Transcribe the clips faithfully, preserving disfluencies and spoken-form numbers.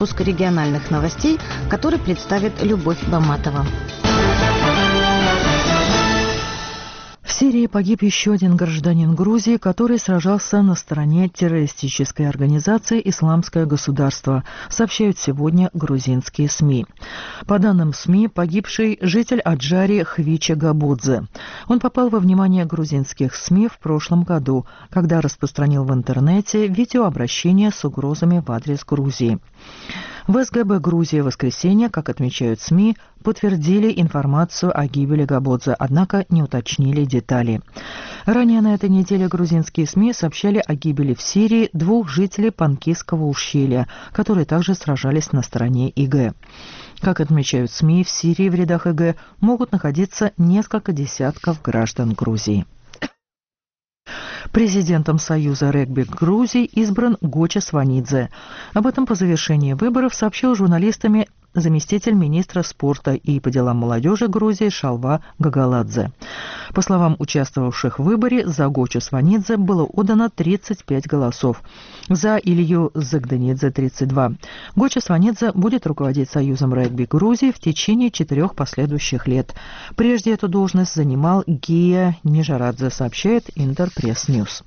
Выпуск региональных новостей, который представит Любовь Баматова. В Сирии погиб еще один гражданин Грузии, который сражался на стороне террористической организации «Исламское государство», сообщают сегодня грузинские СМИ. По данным СМИ, погибший житель Аджари Хвича Габудзе. Он попал во внимание грузинских СМИ в прошлом году, когда распространил в интернете видеообращение с угрозами в адрес Грузии. В СГБ Грузии в воскресенье, как отмечают СМИ, подтвердили информацию о гибели Габудзе, однако не уточнили детали. Ранее на этой неделе грузинские СМИ сообщали о гибели в Сирии двух жителей Панкисского ущелья, которые также сражались на стороне ИГ. Как отмечают СМИ, в Сирии в рядах ИГ могут находиться несколько десятков граждан Грузии. Президентом Союза регби Грузии избран Гоча Сванидзе. Об этом по завершении выборов сообщил журналистам заместитель министра спорта и по делам молодежи Грузии Шалва Гагаладзе. По словам участвовавших в выборе, за Гоча Сванидзе было отдано тридцать пять голосов. За Илью Загданидзе тридцать два. Гоча Сванидзе будет руководить Союзом регби Грузии в течение четырех последующих лет. Прежде эту должность занимал Гия Нижарадзе, сообщает Интерпресс-Ньюс.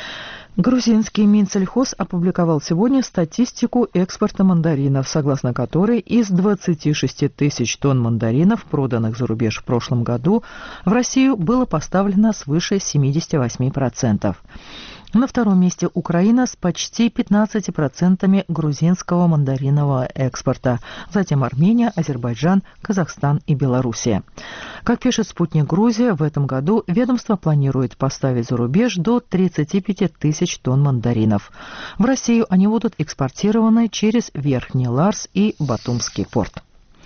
Грузинский Минсельхоз опубликовал сегодня статистику экспорта мандаринов, согласно которой из двадцати шести тысяч тонн мандаринов, проданных за рубеж в прошлом году, в Россию было поставлено свыше семьдесят восемь процентов. На втором месте Украина с почти пятнадцатью процентами грузинского мандаринового экспорта. Затем Армения, Азербайджан, Казахстан и Белоруссия. Как пишет «Спутник Грузия», в этом году ведомство планирует поставить за рубеж до тридцати пяти тысяч тонн мандаринов. В Россию они будут экспортированы через Верхний Ларс и Батумский порт.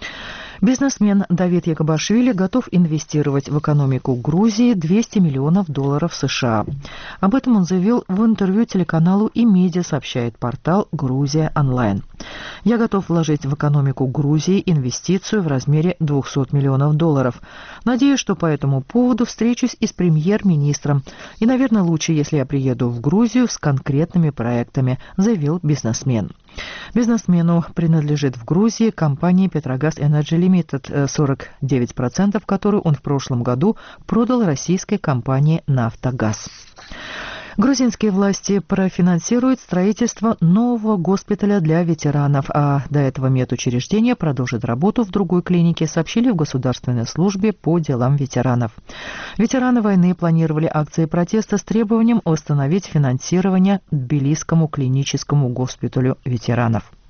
Бизнесмен Давид Якобашвили готов инвестировать в экономику Грузии двести миллионов долларов США. Об этом он заявил в интервью телеканалу «Имедиа», сообщает портал «Грузия онлайн». «Я готов вложить в экономику Грузии инвестицию в размере двухсот миллионов долларов. Надеюсь, что по этому поводу встречусь и с премьер-министром. И, наверное, лучше, если я приеду в Грузию с конкретными проектами», заявил бизнесмен. Бизнесмену принадлежит в Грузии компания «Петрогаз Энерджи Лимитед», сорок девять процентов которой он в прошлом году продал российской компании «Нафтогаз». Грузинские власти профинансируют строительство нового госпиталя для ветеранов, а до этого медучреждение продолжит работу в другой клинике, сообщили в Государственной службе по делам ветеранов. Ветераны войны планировали акции протеста с требованием восстановить финансирование Тбилисскому клиническому госпиталю ветеранов.